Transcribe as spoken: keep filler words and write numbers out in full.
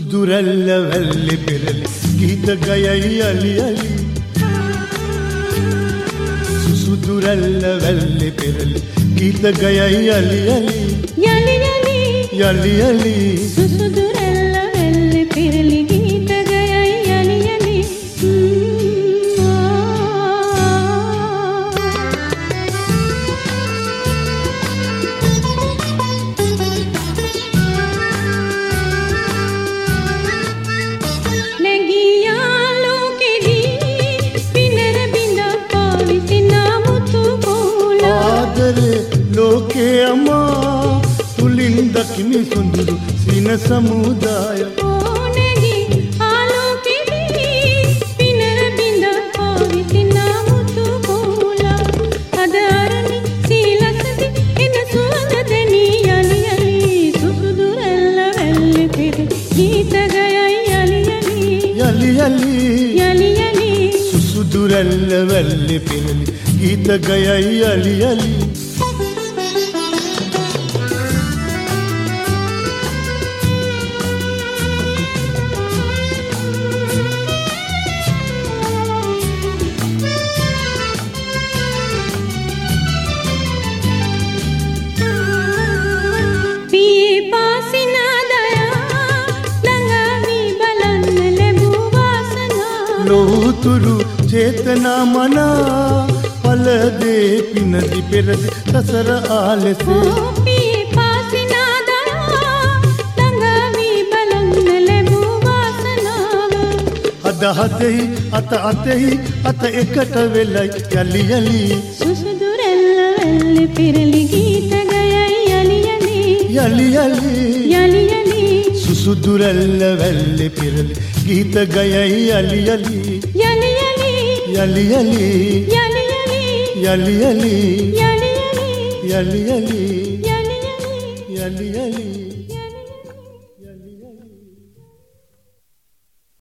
සුසුදුරැල්ල වැල්ලෙ පෙරලි ගීත ගයයි අලි අලි සුසුදුරැල්ල වැල්ලෙ පෙරලි ගීත ගයයි අලි අලි යලි යලි යලි යලි සුසුදුරැල්ල වැල්ලෙ පෙරලි ගීත ගයයි යලි යලි ලෝකේ අමා තුලින් දකිමි සුඳුරු සින සමුදාය ඕනෙගි ආලෝකෙදී පිනර බිඳ පාවිසිනා මුතු කෝලා අද අරණි සීලසදි එන සුවඳ දෙනී යලි යලි සුසුදුරැල්ල වැල්ලෙ පෙරලි ගීත ගයයි යලි යලි යලි යලි යලි යලි සුසුදුරැල්ල වැල්ලෙ පෙරලි ගීත ගයයි යලි යලි ලෝතුරු චේතනා මනා පලදේ පිනදි පෙරදි සසර ආලසේ පී පාසිනාදා ළඟවි බලන්න ලැබූ වාසනාව අද හතෙහි අත අතෙහි අත එකට වෙලයි යලි යලි සුසුදුරැල්ල වැල්ලෙ පෙරලි ගීත ගයයි යලි යලි යලි යලි යලි යලි සුසුදුරැල්ල වැල්ලෙ පෙරලි ගීත ගයයි යලි යලි යලි යලි යලි යලි යලි යලි යලි යලි යලි යලි යලි යලි යලි යලි